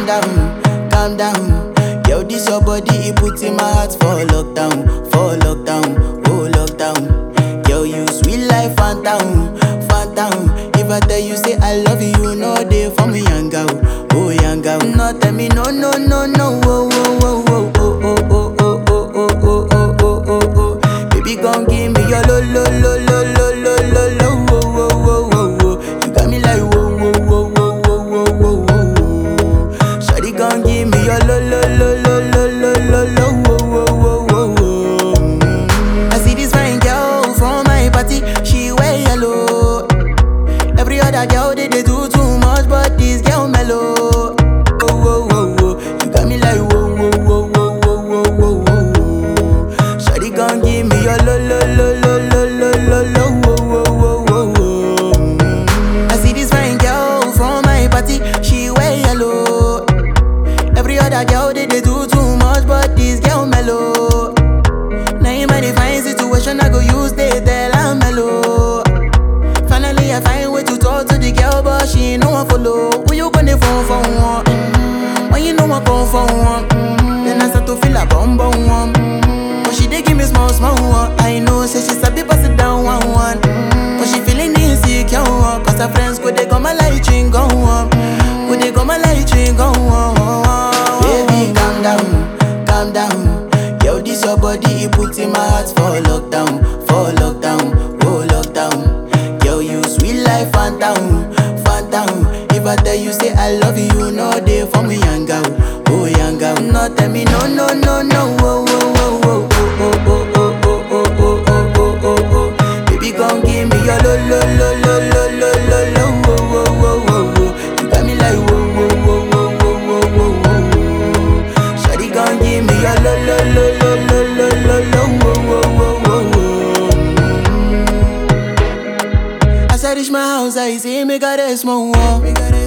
calm down. Yo, this your body, it puts in my heart for lockdown, oh lockdown. Yo, you sweet life, phantom, phantom. If I tell you say I love you, you know they for me, young girl, oh young girl. No tell me no, no, no, no, oh, oh, oh, oh, oh, oh, oh, oh, oh, oh, oh, oh, oh, oh. Baby, gon' give me your lo, lo, lo, lo, lo, lo, lo, lo, oh, oh, oh, oh, oh. You got me like whoa, whoa, whoa, whoa, whoa, whoa, whoa, whoa. Shawty gon' give me your lo, lo, lo, lo, lo, lo, lo, lo, oh, oh, oh, oh, oh. I see this fine girl from my party, she wear yellow. Every other girl they do too much, but this girl mellow. Oh, oh, oh, oh. You got me like whoa, whoa, whoa, whoa, whoa, whoa, whoa, whoa. Shawty gon' give me your lo, lo, lo, lo, lo, lo, lo, lo, oh, oh, oh, oh. I see this fine girl from my party, she wear yellow. Every other girl they do too much, but this girl mellow. Now in my fine situation, I go use they tell I'm mellow. Finally, I find way to talk to the girl, but she ain't no one follow. Who you gonna phone for one? When you know I come for one, then I start to feel a bum bum one. But she dey give me small small one. I know, say she sabi pass it down one one. But she feeling insecure, cause her friends go they go my light ring go on. Go they go my light ring go on. Baby, calm down. Yo, this your body, it puts in my heart for lockdown, oh lockdown. Yo, you sweet life, phantom, phantom. If I tell you say I love you, you know they for me, young girl, oh young girl. No tell me no, no, no, no, oh, oh, oh, oh, oh, oh, oh, oh, oh, oh, oh, oh, oh, oh. Baby, gon' give me your lo, lo, lo, lo, lo, lo, lo, lo, oh, oh, oh, oh, oh. You got me like whoa, whoa, whoa, whoa, whoa, whoa, whoa, whoa. Shawty gon' give me your lo, lo, lo, lo, lo, lo, lo, lo, oh, oh, oh, oh, oh. As I reach my house, I see me got a small wall.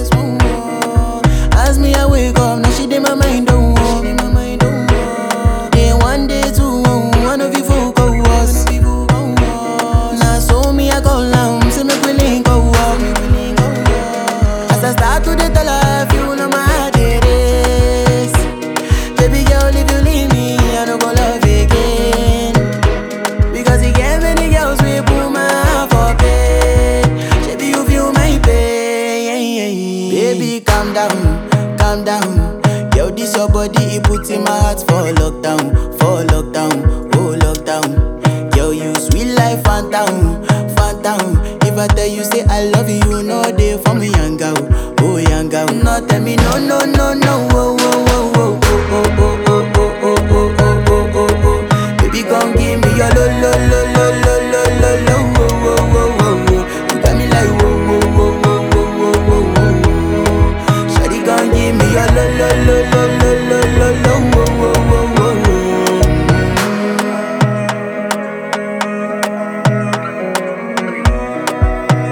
As me I wake up, now she did my mind don't walk. Then one day two, one of you folk go was. Now so me I go down, see me willing go walk. As I start to the life, you know my heart it is. Baby girl, if you leave me, I don't go love again. Because you get many girls we put my heart for bed. Baby, you feel my pain. Baby, calm down. Yo, this your body, it puts in my heart for lockdown, oh lockdown. Yo, you sweet life, phantom, phantom. If I tell you say I love you, you know they for me, young girl, oh young girl. No tell me no, no, no, no.